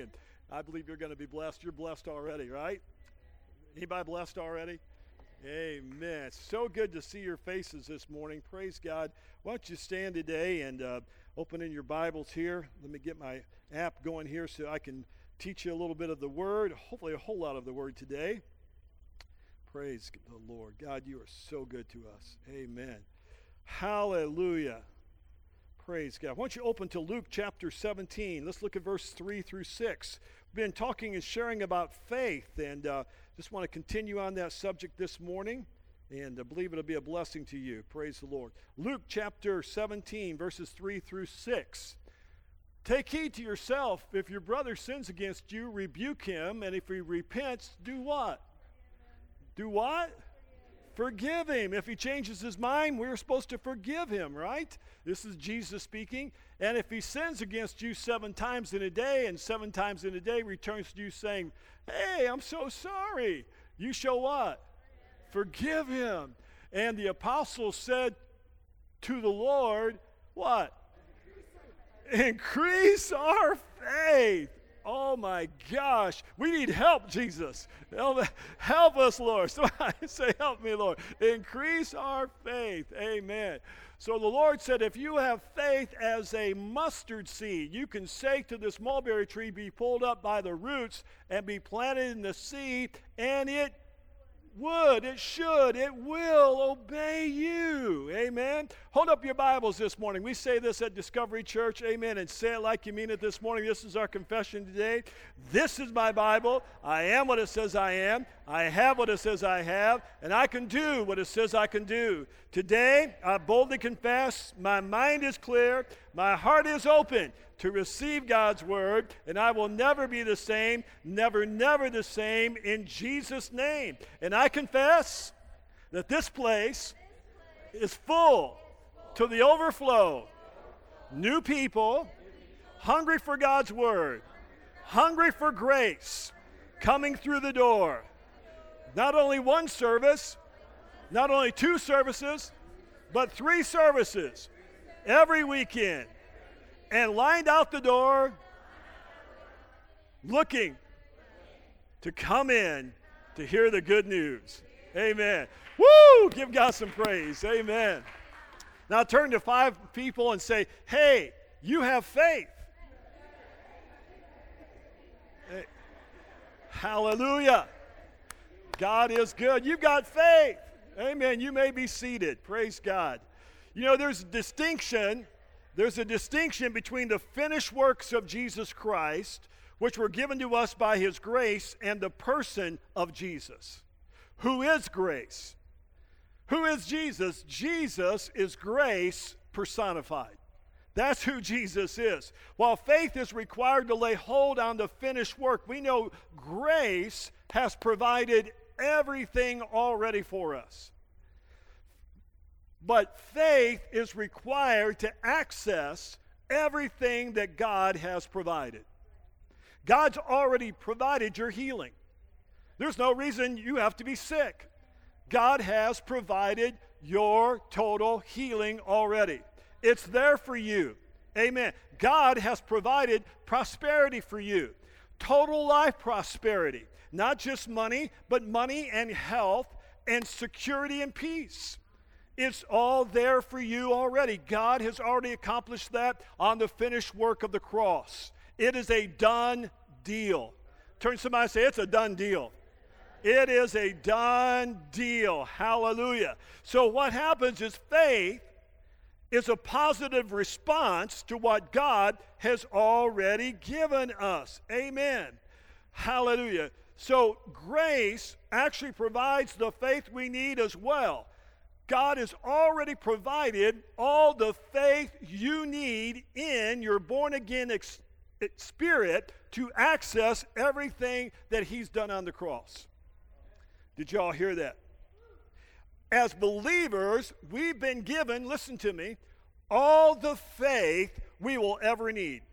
and I believe you're going to be blessed. You're blessed already, right? Anybody blessed already? Amen. It's so good to see your faces this morning. Praise God. Why don't you stand today and open in your Bibles here. Let me get my app going here so I can teach you a little bit of the Word, hopefully a whole lot of the Word today. Praise the Lord. God, you are so good to us. Amen. Hallelujah. Praise God. Why don't you open to Luke chapter 17. Let's look at verse 3 through 6. We've been talking and sharing about faith, and just want to continue on that subject this morning, and I believe it'll be a blessing to you. Praise the Lord. Luke chapter 17, verses 3 through 6. Take heed to yourself. If your brother sins against you, rebuke him, and if he repents, do what? Do what? Forgive him. If he changes his mind, we're supposed to forgive him, right? This is Jesus speaking. And if he sins against you 7 times in a day, and 7 times in a day returns to you saying, hey, I'm so sorry, you shall what? Forgive him. And the apostles said to the Lord, what? Increase our faith. Oh my gosh, we need help, Jesus. Help us, Lord. Somebody say, help me, Lord. Increase our faith. Amen. So the Lord said, if you have faith as a mustard seed, you can say to this mulberry tree, be pulled up by the roots and be planted in the sea, and it would, it should, it will obey you. Amen. Hold up your Bibles this morning. We say this at Discovery Church. Amen. And say it like you mean it this morning. This is our confession today. This is my Bible. I am what it says I am. I have what it says I have. And I can do what it says I can do. Today, I boldly confess, my mind is clear. My heart is open to receive God's word, and I will never be the same, never the same, in Jesus' name. And I confess that this place is full to the overflow. New people, hungry for God's word, hungry for grace, coming through the door. Not only one service, not only 2 services, but 3 services every weekend. And lined out the door, looking to come in to hear the good news. Amen. Woo! Give God some praise. Amen. Now turn to 5 people and say, hey, you have faith. Hey. Hallelujah. God is good. You've got faith. Amen. You may be seated. Praise God. You know, there's a distinction between the finished works of Jesus Christ, which were given to us by his grace, and the person of Jesus. Who is grace? Who is Jesus? Jesus is grace personified. That's who Jesus is. While faith is required to lay hold on the finished work, we know grace has provided everything already for us. But faith is required to access everything that God has provided. God's already provided your healing. There's no reason you have to be sick. God has provided your total healing already. It's there for you. Amen. God has provided prosperity for you. Total life prosperity. Not just money, but money and health and security and peace. It's all there for you already. God has already accomplished that on the finished work of the cross. It is a done deal. Turn to somebody and say, it's a done deal. It is a done deal. Hallelujah. So what happens is faith is a positive response to what God has already given us. Amen. Hallelujah. So grace actually provides the faith we need as well. God has already provided all the faith you need in your born-again spirit to access everything that he's done on the cross. Did y'all hear that? As believers, we've been given, listen to me, all the faith we will ever need.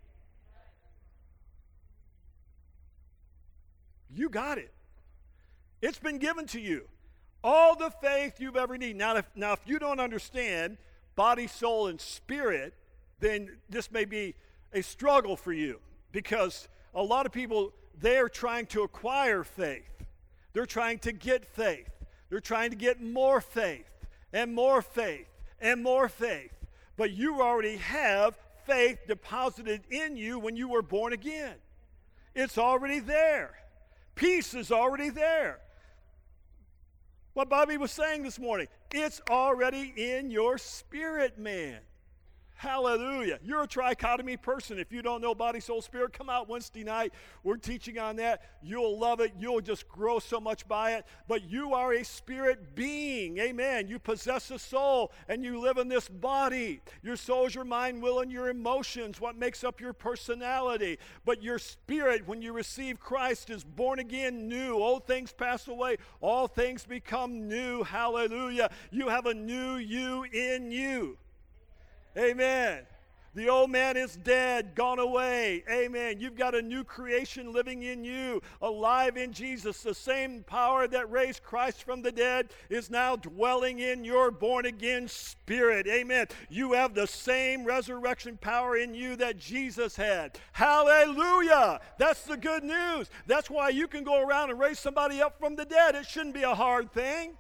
You got it. It's been given to you. All the faith you've ever need. Now, if you don't understand body, soul, and spirit, then this may be a struggle for you, because a lot of people, they're trying to acquire faith. They're trying to get faith. They're trying to get more faith and more faith and more faith. But you already have faith deposited in you when you were born again. It's already there. Peace is already there. What Bobby was saying this morning, it's already in your spirit, man. Hallelujah. You're a trichotomy person. If you don't know body, soul, spirit, come out Wednesday night. We're teaching on that. You'll love it. You'll just grow so much by it. But you are a spirit being. Amen. You possess a soul and you live in this body. Your soul is your mind, will, and your emotions, what makes up your personality. But your spirit, when you receive Christ, is born again new. Old things pass away. All things become new. Hallelujah. You have a new you in you. Amen. The old man is dead, gone away. Amen. You've got a new creation living in you, alive in Jesus. The same power that raised Christ from the dead is now dwelling in your born-again spirit. Amen. You have the same resurrection power in you that Jesus had. Hallelujah. That's the good news. That's why you can go around and raise somebody up from the dead. It shouldn't be a hard thing.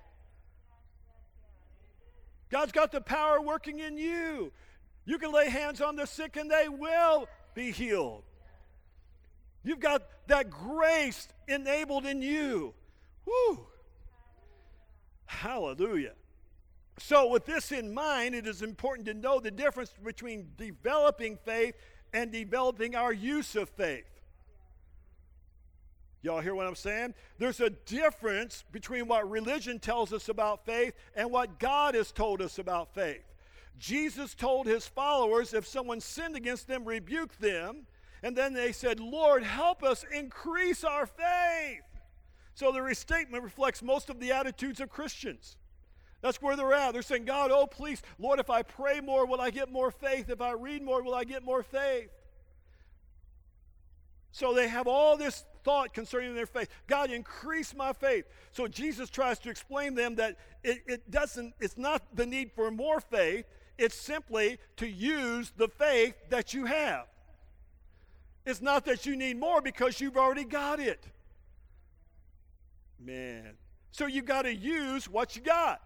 God's got the power working in you. You can lay hands on the sick and they will be healed. You've got that grace enabled in you. Woo! Hallelujah. So with this in mind, it is important to know the difference between developing faith and developing our use of faith. Y'all hear what I'm saying? There's a difference between what religion tells us about faith and what God has told us about faith. Jesus told his followers if someone sinned against them, rebuke them. And then they said, Lord, help us increase our faith. So the restatement reflects most of the attitudes of Christians. That's where they're at. They're saying, God, oh, please, Lord, if I pray more, will I get more faith? If I read more, will I get more faith? So they have all this thought concerning their faith. God, increase my faith. So Jesus tries to explain to them that it's not the need for more faith. It's simply to use the faith that you have. It's not that you need more because you've already got it. Man. So you got to use what you got.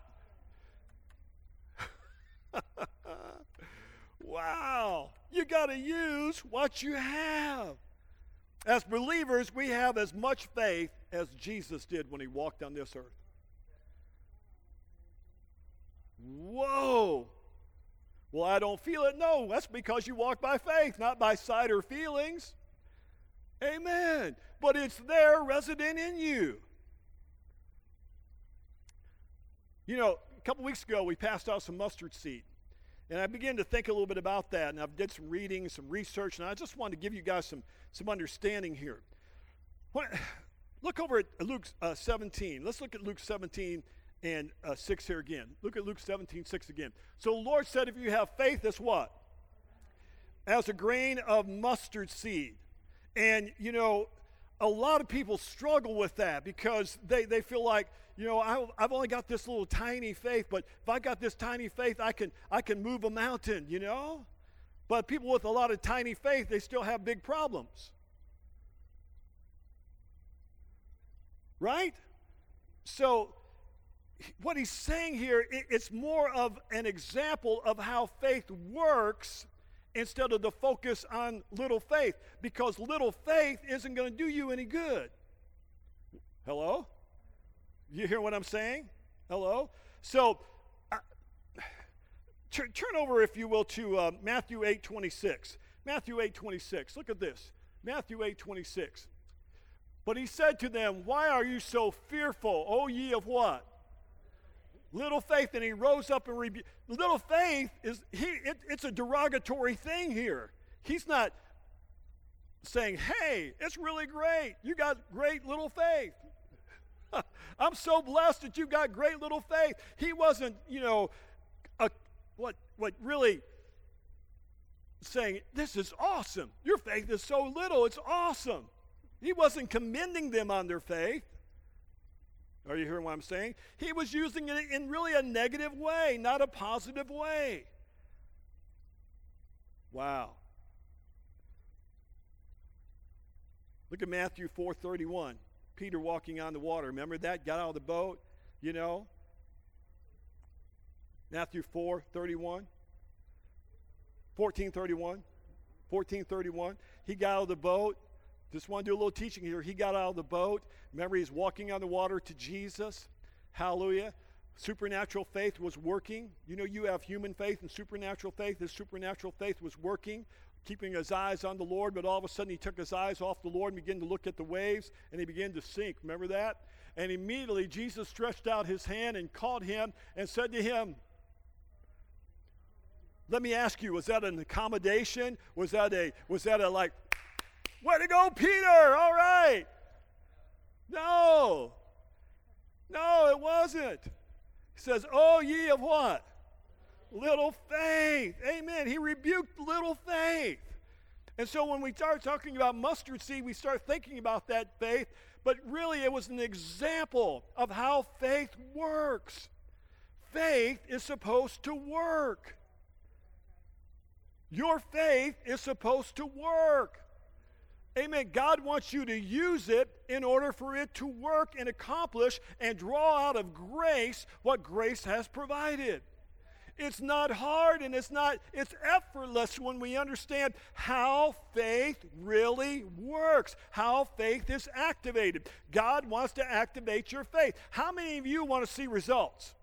Wow. You got to use what you have. As believers, we have as much faith as Jesus did when he walked on this earth. Whoa. Well, I don't feel it. No, that's because you walk by faith, not by sight or feelings. Amen. But it's there resident in you. You know, a couple weeks ago, we passed out some mustard seed. And I began to think a little bit about that. And I did some reading, some research, and I just wanted to give you guys some understanding here. Look over at Luke 17. Let's look at Luke 17 and 6 here again. Look at Luke 17, 6 again. So the Lord said, if you have faith, as what? As a grain of mustard seed. And, you know, a lot of people struggle with that because they feel like, you know, I've only got this little tiny faith, but if I got this tiny faith, I can move a mountain, you know? But people with a lot of tiny faith, they still have big problems. Right? So what he's saying here, it's more of an example of how faith works instead of the focus on little faith, because little faith isn't going to do you any good. Hello? You hear what I'm saying? Hello? So turn over, if you will, to Matthew 8:26. Matthew 8:26. Look at this. Matthew 8:26. But he said to them, why are you so fearful, O ye of what? Little faith. And he rose up and rebuked. Little faith it's a derogatory thing here. He's not saying, hey, it's really great. You got great little faith. I'm so blessed that you got great little faith. He wasn't, you know, what really saying, this is awesome. Your faith is so little, it's awesome. He wasn't commending them on their faith. Are you hearing what I'm saying? He was using it in really a negative way, not a positive way. Wow. Look at Matthew 4:31. Peter walking on the water. Remember that? Got out of the boat, you know. Matthew 4:31. 14:31. He got out of the boat. Just want to do a little teaching here. He got out of the boat. Remember, he's walking on the water to Jesus. Hallelujah. Supernatural faith was working. You know, you have human faith and supernatural faith. His supernatural faith was working, keeping his eyes on the Lord, but all of a sudden he took his eyes off the Lord and began to look at the waves, and he began to sink. Remember that? And immediately Jesus stretched out his hand and caught him and said to him, let me ask you, was that an accommodation? Was that a like, way to go, Peter, all right? No, it wasn't. He says, oh, ye of what? Little faith. Amen. He rebuked little faith. And so when we start talking about mustard seed, we start thinking about that faith, but really it was an example of how faith works. Faith is supposed to work. Your faith is supposed to work. Amen. God wants you to use it in order for it to work and accomplish and draw out of grace what grace has provided. It's not hard and it's effortless when we understand how faith really works, how faith is activated. God wants to activate your faith. How many of you want to see results?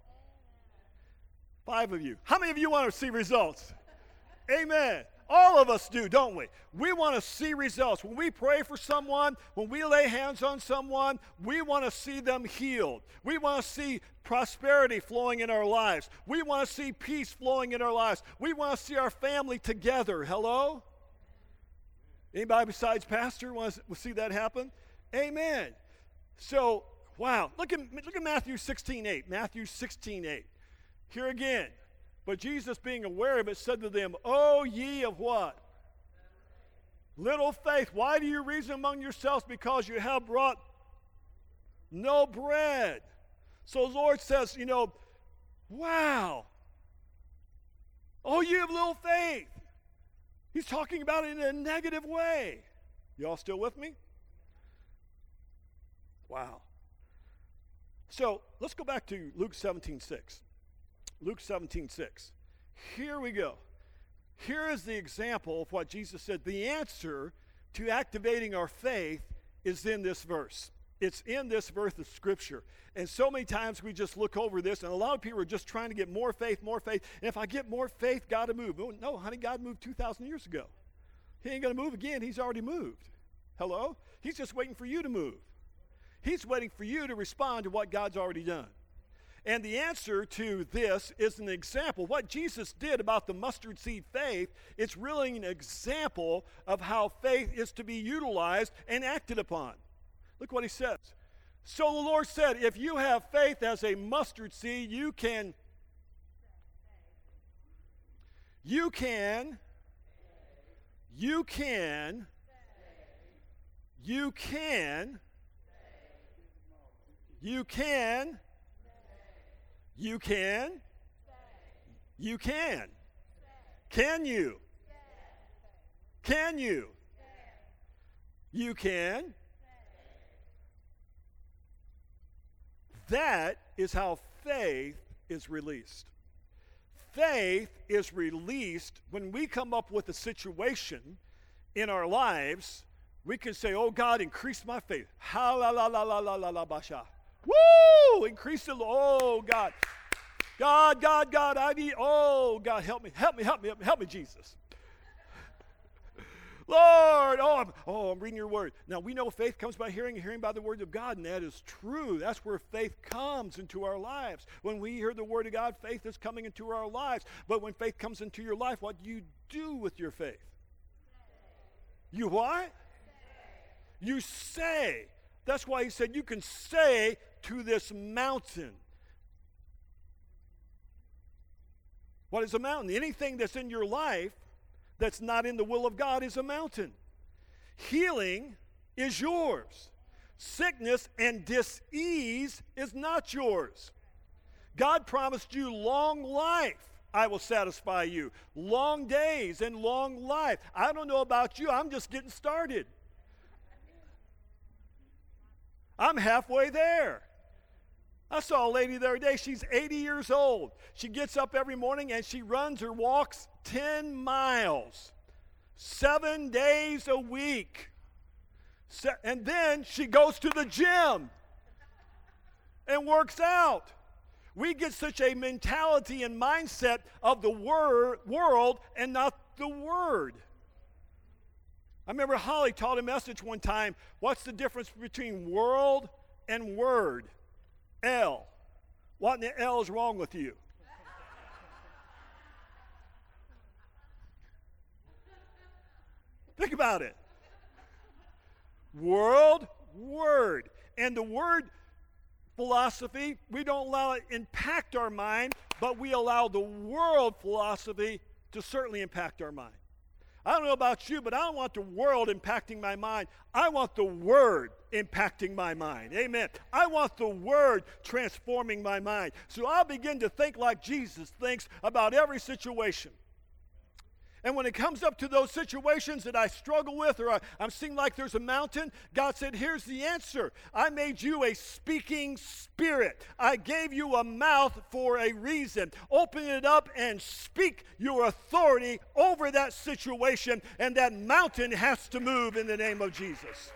5 of you. How many of you want to see results? Amen. All of us do, don't we? We want to see results. When we pray for someone, when we lay hands on someone, we want to see them healed. We want to see prosperity flowing in our lives. We want to see peace flowing in our lives. We want to see our family together. Hello? Anybody besides Pastor want to see that happen? Amen. So, wow. Look at Matthew 16:8. Matthew 16:8. Here again. But Jesus, being aware of it, said to them, O ye of what? Little faith. Why do you reason among yourselves? Because you have brought no bread. So the Lord says, wow. Oh, you have little faith. He's talking about it in a negative way. Y'all still with me? Wow. So let's go back to Luke 17:6. Luke 17:6. Here we go. Here is the example of what Jesus said. The answer to activating our faith is in this verse. It's in this verse of Scripture. And so many times we just look over this, and a lot of people are just trying to get more faith, more faith. And if I get more faith, God will move. Oh, no, honey, God moved 2,000 years ago. He ain't going to move again. He's already moved. Hello? He's just waiting for you to move. He's waiting for you to respond to what God's already done. And the answer to this is an example. What Jesus did about the mustard seed faith, it's really an example of how faith is to be utilized and acted upon. Look what he says. So the Lord said, if you have faith as a mustard seed, you can Can you? You can. That is how faith is released. Faith is released when we come up with a situation in our lives. We can say, oh, God, increase my faith. Woo! Increase the, oh, God. God, I need, oh, God, help me, Jesus. Lord, I'm reading your word. Now, we know faith comes by hearing, and hearing by the word of God, and that is true. That's where faith comes into our lives. When we hear the word of God, faith is coming into our lives. But when faith comes into your life, what do you do with your faith? You what? You say. That's why he said you can say to this mountain. What is a mountain? Anything that's in your life that's not in the will of God is a mountain. Healing is yours. Sickness and dis-ease is not yours. God promised you long life. I will satisfy you. Long days and long life. I don't know about you. I'm just getting started. I'm halfway there. I saw a lady the other day. She's 80 years old. She gets up every morning and she runs or walks 10 miles, 7 days a week. And then she goes to the gym and works out. We get such a mentality and mindset of the world and not the Word. I remember Holly taught a message one time. What's the difference between world and word? L. What in the L is wrong with you? Think about it. World, word. And the word philosophy, we don't allow it to impact our mind, but we allow the world philosophy to certainly impact our mind. I don't know about you, but I don't want the world impacting my mind. I want the Word impacting my mind. Amen. I want the Word transforming my mind. So I'll begin to think like Jesus thinks about every situation. And when it comes up to those situations that I struggle with or I'm seeing like there's a mountain, God said, here's the answer. I made you a speaking spirit. I gave you a mouth for a reason. Open it up and speak your authority over that situation, and that mountain has to move in the name of Jesus.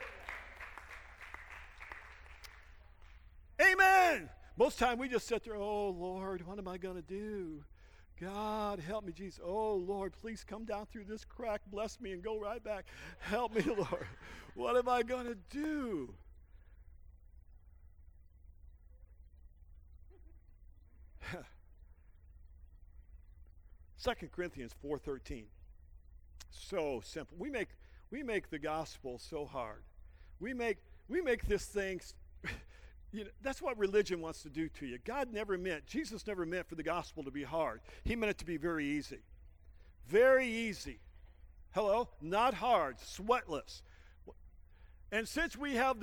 Amen. Most time we just sit there, oh, Lord, what am I going to do? God, help me, Jesus. Oh, Lord, please come down through this crack, bless me, and go right back. Help me, Lord. What am I going to do? Second Corinthians 4:13. So simple. We make the gospel so hard. We make this thing. That's what religion wants to do to you. Jesus never meant for the gospel to be hard. He meant it to be very easy. Very easy. Hello? Not hard, sweatless. And since we have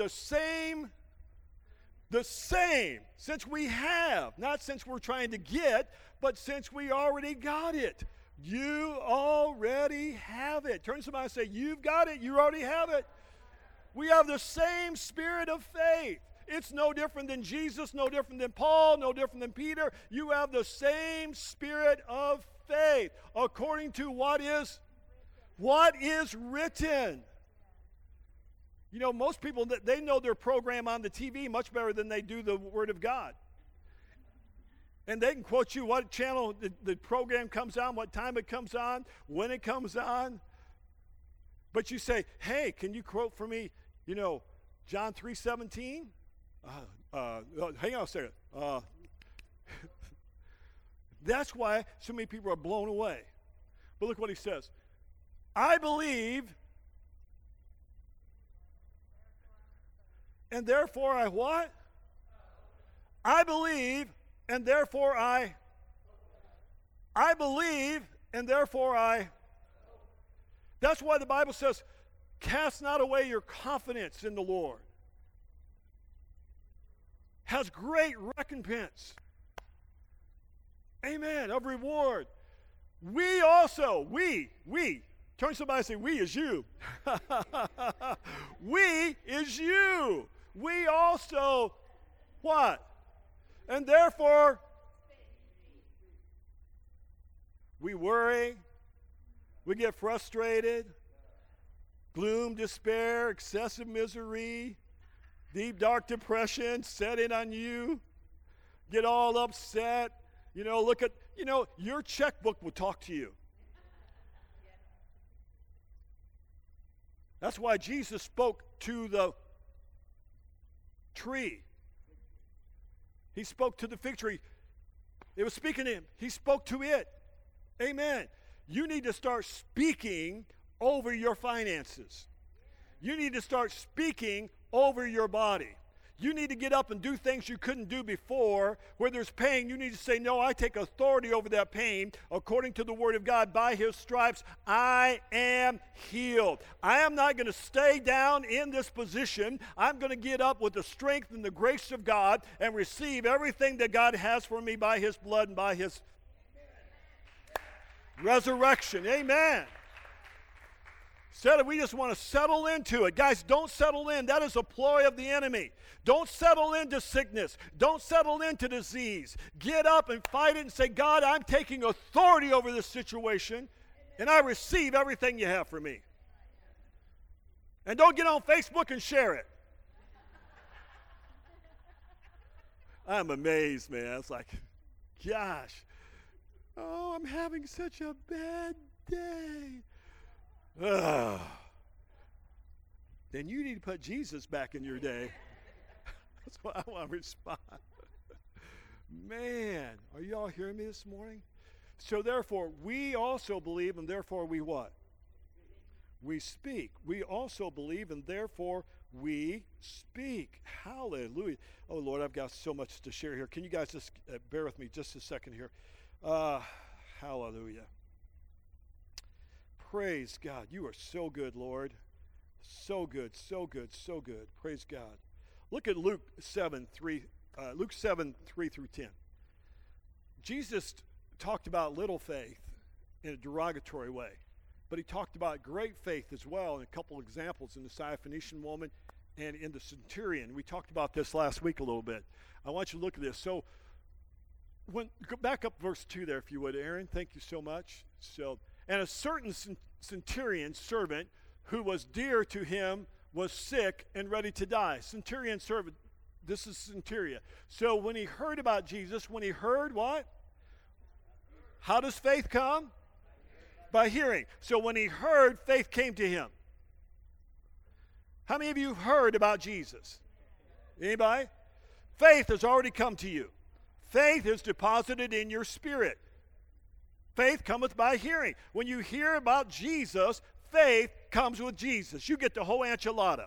since we have, not since we're trying to get, but since we already got it. You already have it. Turn to somebody and say, you've got it, you already have it. We have the same spirit of faith. It's no different than Jesus, no different than Paul, no different than Peter. You have the same spirit of faith according to what is written. You know, most people, they know their program on the TV much better than they do the Word of God. And they can quote you what channel the program comes on, what time it comes on, when it comes on. But you say, hey, can you quote for me, John 3:17? Hang on a second. That's why so many people are blown away. But look what he says. I believe, and therefore I what? I believe, and therefore I believe, and therefore I. That's why the Bible says, cast not away your confidence in the Lord. Has great recompense. Amen. Of reward. We also, turn to somebody and say, we is you. We is you. We also, what? And therefore, we worry, we get frustrated, gloom, despair, excessive misery, deep, dark depression set in on you, get all upset, look at, your checkbook will talk to you. That's why Jesus spoke to the tree. He spoke to the fig tree. It was speaking to him. He spoke to it. Amen. You need to start speaking over your finances. You need to start speaking over your body. You need to get up and do things you couldn't do before. Where there's pain, you need to say, no, I take authority over that pain. According to the Word of God, by His stripes, I am healed. I am not going to stay down in this position. I'm going to get up with the strength and the grace of God and receive everything that God has for me by His blood and by His resurrection. Amen. Instead of we just want to settle into it. Guys, don't settle in. That is a ploy of the enemy. Don't settle into sickness. Don't settle into disease. Get up and fight it and say, God, I'm taking authority over this situation, and I receive everything you have for me. And don't get on Facebook and share it. I'm amazed, man. It's like, gosh, oh, I'm having such a bad day. Ugh. Then you need to put Jesus back in your day. That's what I want to respond. Man, are you all hearing me this morning? So therefore, we also believe, and therefore we what? We speak. We also believe, and therefore we speak. Hallelujah. Oh, Lord, I've got so much to share here. Can you guys just bear with me just a second here? Hallelujah. Praise God. You are so good, Lord. So good, so good, so good. Praise God. Look at Luke 7, 3 through 10. Jesus talked about little faith in a derogatory way, but he talked about great faith as well in a couple examples in the Syrophoenician woman and in the centurion. We talked about this last week a little bit. I want you to look at this. So, go back up verse 2 there, if you would, Aaron. Thank you so much. And a certain centurion servant who was dear to him was sick and ready to die. Centurion servant, this is centurion. So when he heard about Jesus, when he heard what? How does faith come? By hearing. So when he heard, faith came to him. How many of you heard about Jesus? Anybody? Faith has already come to you. Faith is deposited in your spirit. Faith cometh by hearing. When you hear about Jesus, faith comes with Jesus. You get the whole enchilada.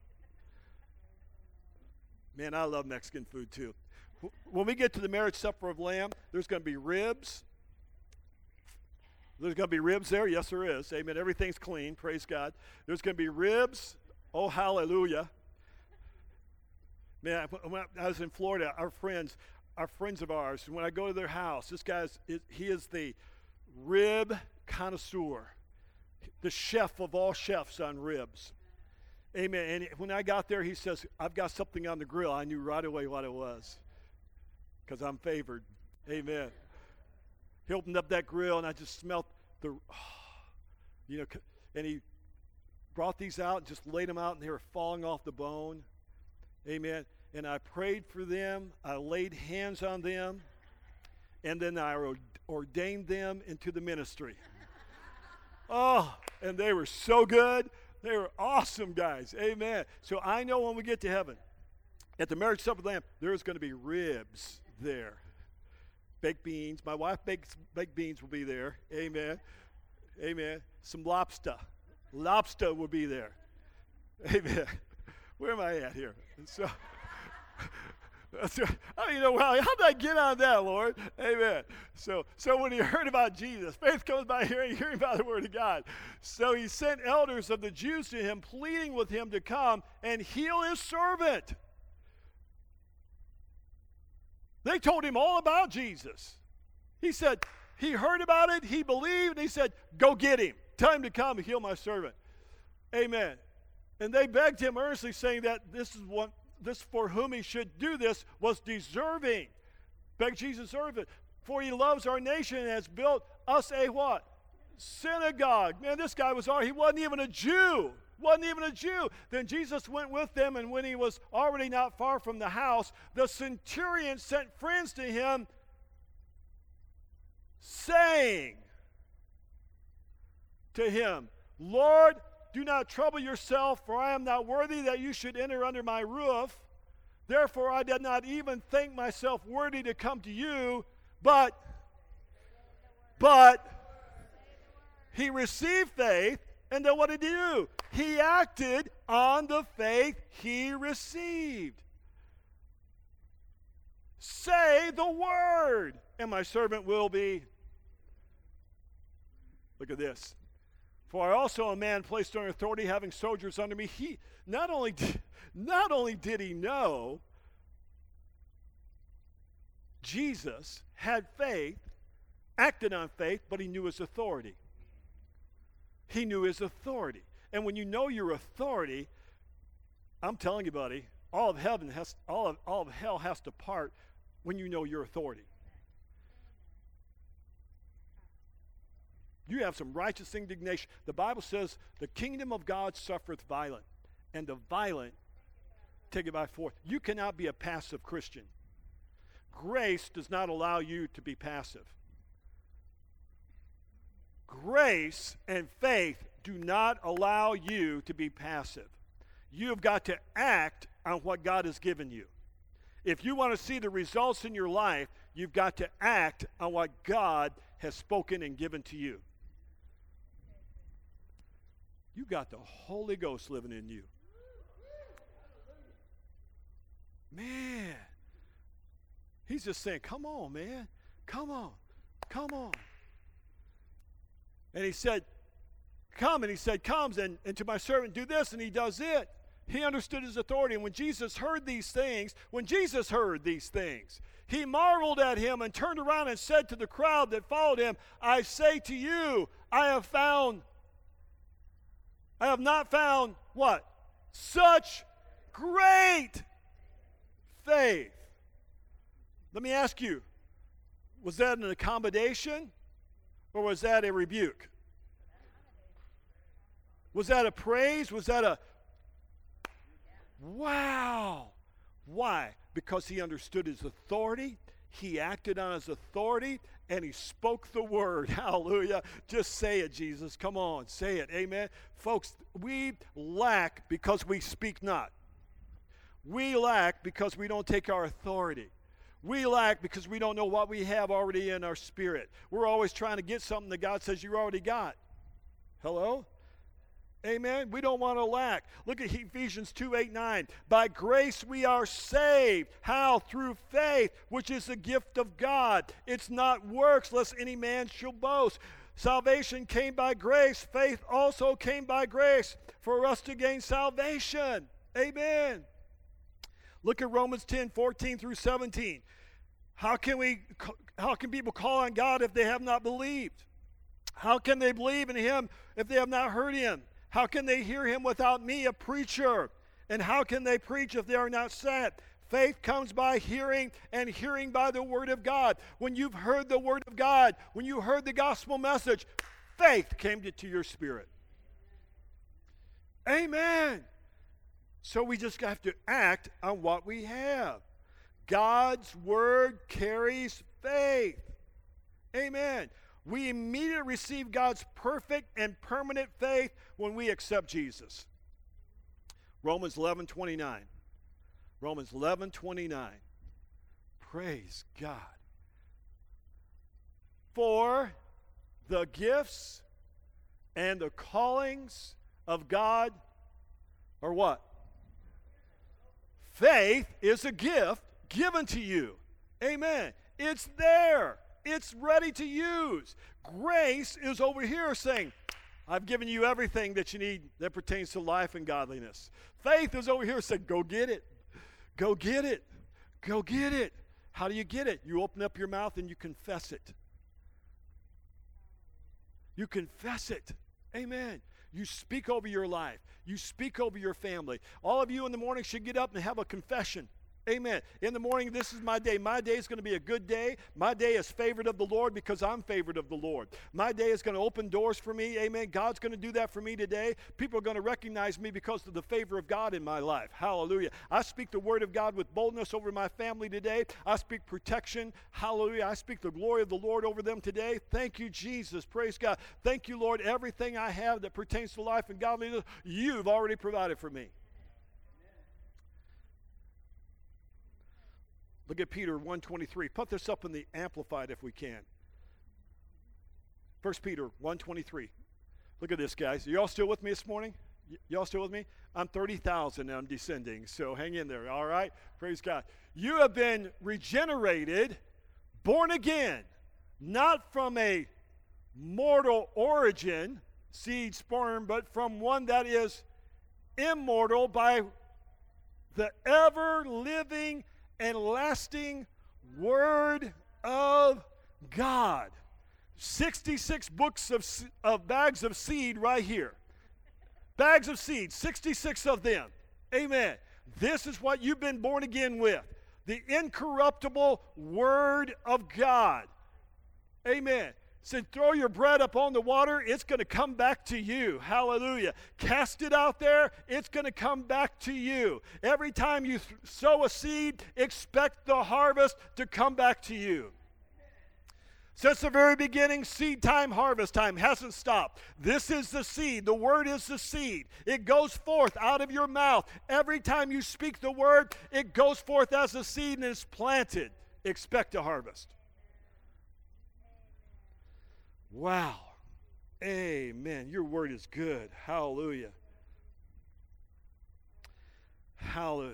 Man, I love Mexican food too. When we get to the marriage supper of the Lamb, there's going to be ribs. There's going to be ribs there. Yes, there is. Amen. Everything's clean. Praise God. There's going to be ribs. Oh, hallelujah. Man, when I was in Florida, our friends of ours, when I go to their house, this he is the rib connoisseur, the chef of all chefs on ribs. Amen. And when I got there, he says, I've got something on the grill. I knew right away what it was because I'm favored. Amen. He opened up that grill, and I just smelled and he brought these out and just laid them out, and they were falling off the bone. Amen. And I prayed for them. I laid hands on them. And then I ordained them into the ministry. Oh, and they were so good. They were awesome guys. Amen. So I know when we get to heaven, at the marriage supper of the Lamb, there's going to be ribs there. Baked beans. My wife bakes baked beans will be there. Amen. Amen. Some lobster. Lobster will be there. Amen. Where am I at here? So, I don't even know how did I get on that, Lord? Amen. So when he heard about Jesus, faith comes by hearing by the word of God. So he sent elders of the Jews to him, pleading with him to come and heal his servant. They told him all about Jesus. He said, he heard about it, he believed, and he said, go get him. Tell him to come and heal my servant. Amen. And they begged him earnestly, saying that this for whom he should do this was deserving. Beg Jesus serve it. For he loves our nation and has built us a what? Synagogue. Man, this guy he wasn't even a Jew. Wasn't even a Jew. Then Jesus went with them, and when he was already not far from the house, the centurion sent friends to him, saying to him, Lord, do not trouble yourself, for I am not worthy that you should enter under my roof. Therefore I did not even think myself worthy to come to you, but he received faith, and then what did he do? He acted on the faith he received. Say the word, and my servant will be. Look at this. For I also a man placed under authority, having soldiers under me. He not only did he know Jesus had faith, acted on faith, but he knew his authority. He knew his authority. And when you know your authority, I'm telling you, buddy, all of hell has to part when you know your authority. You have some righteous indignation. The Bible says the kingdom of God suffereth violent, and the violent take it by force. You cannot be a passive Christian. Grace does not allow you to be passive. Grace and faith do not allow you to be passive. You have got to act on what God has given you. If you want to see the results in your life, you've got to act on what God has spoken and given to you. You got the Holy Ghost living in you. Man. He's just saying, come on, man. Come on. Come on. And he said, come. And he said, comes, and to my servant do this, and he does it. He understood his authority. And when Jesus heard these things, he marveled at him and turned around and said to the crowd that followed him, I say to you, I have not found what? Such great faith. Let me ask you, was that an accommodation or was that a rebuke? Was that a praise? Was that a wow? Why? Because he understood his authority, he acted on his authority, and he spoke the word. Hallelujah. Just say it, Jesus. Come on, say it. Amen. Folks, we lack because we speak not. We lack because we don't take our authority. We lack because we don't know what we have already in our spirit. We're always trying to get something that God says you already got. Hello? Amen? We don't want to lack. Look at Ephesians 2:8-9. By grace we are saved. How? Through faith, which is the gift of God. It's not works, lest any man should boast. Salvation came by grace. Faith also came by grace for us to gain salvation. Amen. Look at Romans 10:14-17. How can people call on God if they have not believed? How can they believe in him if they have not heard him? How can they hear him without me, a preacher? And how can they preach if they are not sent? Faith comes by hearing, and hearing by the word of God. When you've heard the word of God, when you heard the gospel message, faith came to your spirit. Amen. So we just have to act on what we have. God's word carries faith. Amen. We immediately receive God's perfect and permanent faith when we accept Jesus. Romans 11:29. Romans 11:29. Praise God. For the gifts and the callings of God are what? Faith is a gift given to you. Amen. It's there. It's ready to use. Grace is over here saying, I've given you everything that you need that pertains to life and godliness. Faith is over here saying, go get it. Go get it. Go get it. How do you get it? You open up your mouth and you confess it. You confess it. Amen. You speak over your life. You speak over your family. All of you in the morning should get up and have a confession. Amen. In the morning, this is my day. My day is going to be a good day. My day is favored of the Lord because I'm favored of the Lord. My day is going to open doors for me. Amen. God's going to do that for me today. People are going to recognize me because of the favor of God in my life. Hallelujah. I speak the word of God with boldness over my family today. I speak protection. Hallelujah. I speak the glory of the Lord over them today. Thank you, Jesus. Praise God. Thank you, Lord. Everything I have that pertains to life and godliness, you've already provided for me. Look at Peter 1:23. Put this up in the Amplified if we can. 1 Peter 1:23. Look at this, guys. Are y'all still with me this morning? Y'all still with me? I'm 30,000 and I'm descending, so hang in there, all right? Praise God. You have been regenerated, born again, not from a mortal origin, seed, sperm, but from one that is immortal by the ever-living and lasting word of God. 66 books of bags of seed right here. bags of seed, 66 of them. Amen. This is what you've been born again with. The incorruptible Word of God. Amen. So throw your bread up on the water, it's going to come back to you. Hallelujah. Cast it out there, it's going to come back to you. Every time you sow a seed, expect the harvest to come back to you. Since the very beginning, seed time, harvest time hasn't stopped. This is the seed. The word is the seed. It goes forth out of your mouth. Every time you speak the word, it goes forth as a seed and is planted. Expect a harvest. Wow. Amen. Your word is good. Hallelujah. Hallelujah.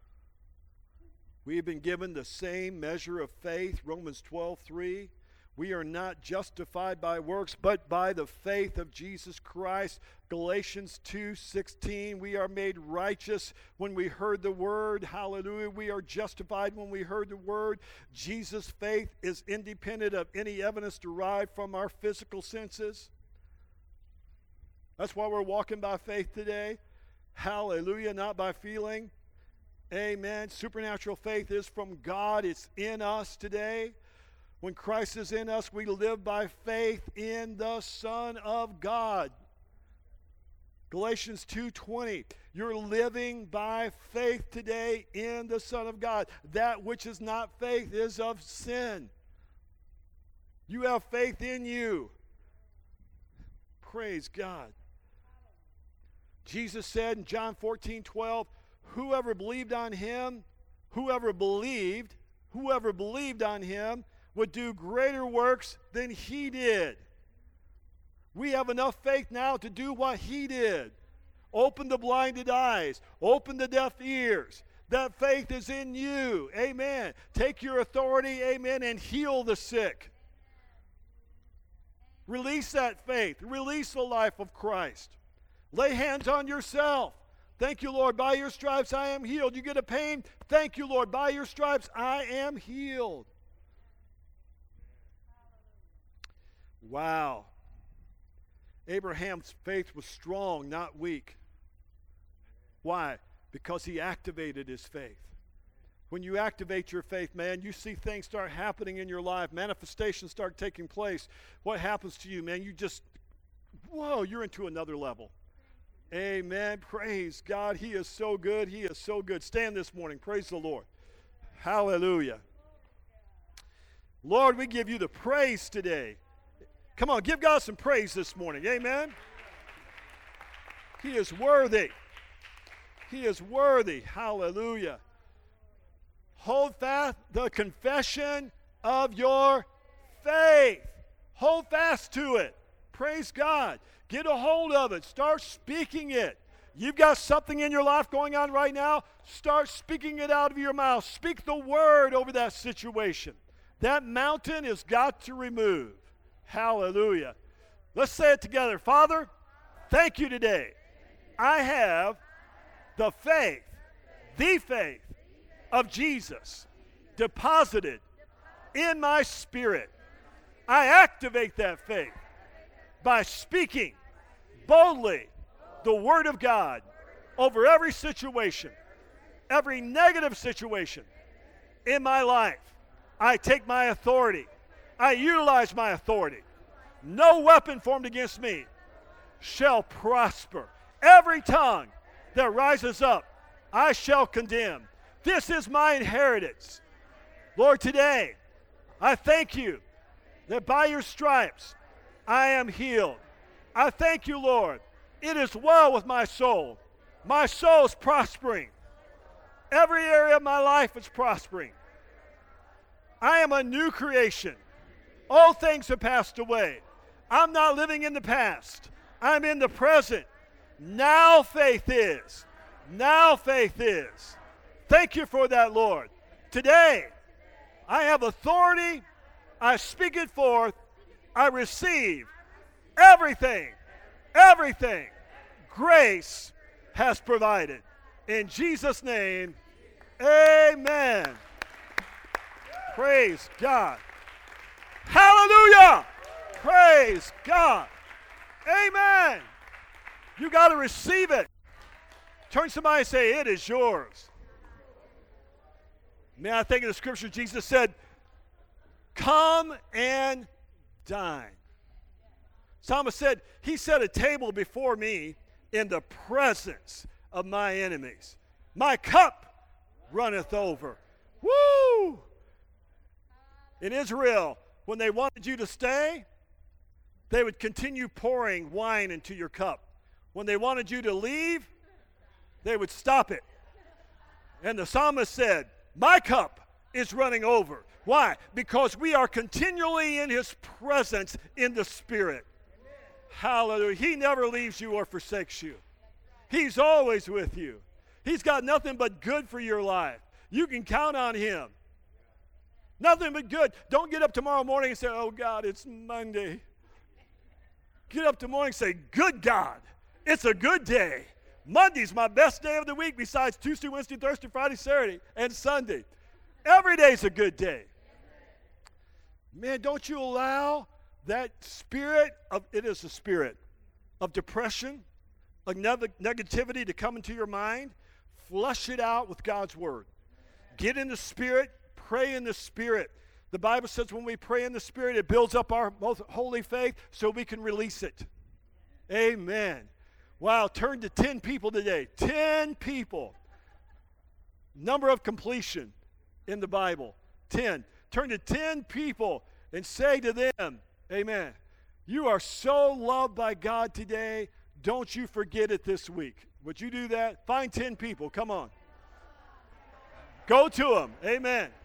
We have been given the same measure of faith, Romans 12:3. We are not justified by works, but by the faith of Jesus Christ. Galatians 2:16, we are made righteous when we heard the word. Hallelujah. We are justified when we heard the word. Jesus' faith is independent of any evidence derived from our physical senses. That's why we're walking by faith today. Hallelujah, not by feeling. Amen. Supernatural faith is from God. It's in us today. When Christ is in us, we live by faith in the Son of God. Galatians 2:20, you're living by faith today in the Son of God. That which is not faith is of sin. You have faith in you. Praise God. Jesus said in John 14:12, whoever believed on him would do greater works than he did. We have enough faith now to do what he did. Open the blinded eyes. Open the deaf ears. That faith is in you. Amen. Take your authority, amen, and heal the sick. Release that faith. Release the life of Christ. Lay hands on yourself. Thank you, Lord. By your stripes I am healed. You get a pain? Thank you, Lord. By your stripes I am healed. Wow. Abraham's faith was strong, not weak. Why? Because he activated his faith. When you activate your faith, man, you see things start happening in your life. Manifestations start taking place. What happens to you, man? You just, whoa, you're into another level. Amen. Praise God. He is so good. He is so good. Stand this morning. Praise the Lord. Hallelujah. Lord, we give you the praise today. Come on, give God some praise this morning. Amen. He is worthy. He is worthy. Hallelujah. Hold fast the confession of your faith. Hold fast to it. Praise God. Get a hold of it. Start speaking it. You've got something in your life going on right now. Start speaking it out of your mouth. Speak the word over that situation. That mountain has got to remove. Hallelujah. Let's say it together. Father, thank you today. I have the faith of Jesus deposited in my spirit. I activate that faith by speaking boldly the word of God over every situation, every negative situation in my life. I take my authority. I utilize my authority. No weapon formed against me shall prosper. Every tongue that rises up, I shall condemn. This is my inheritance. Lord, today, I thank you that by your stripes, I am healed. I thank you, Lord. It is well with my soul. My soul is prospering. Every area of my life is prospering. I am a new creation. All things have passed away. I'm not living in the past. I'm in the present. Now faith is. Now faith is. Thank you for that, Lord. Today, I have authority. I speak it forth. I receive everything grace has provided. In Jesus' name, amen. Praise God. Hallelujah. Praise God. Amen. You got to receive it. Turn to somebody and say, it is yours. Man, I think of the scripture, Jesus said, come and dine. Psalmist said, he set a table before me in the presence of my enemies. My cup runneth over. Woo! In Israel, when they wanted you to stay, they would continue pouring wine into your cup. When they wanted you to leave, they would stop it. And the psalmist said, my cup is running over. Why? Because we are continually in his presence in the Spirit. Hallelujah. He never leaves you or forsakes you. He's always with you. He's got nothing but good for your life. You can count on him. Nothing but good. Don't get up tomorrow morning and say, oh God, it's Monday. Get up tomorrow and say, good God, it's a good day. Monday's my best day of the week besides Tuesday, Wednesday, Thursday, Friday, Saturday, and Sunday. Every day's a good day. Man, don't you allow that spirit of, it is a spirit of depression, of negativity to come into your mind. Flush it out with God's word. Get in the Spirit, pray in the Spirit. The Bible says when we pray in the Spirit, it builds up our most holy faith so we can release it. Amen. Wow, turn to 10 people today. 10 people. Number of completion in the Bible. 10. Turn to 10 people and say to them, amen, you are so loved by God today. Don't you forget it this week. Would you do that? Find 10 people. Come on. Go to them. Amen.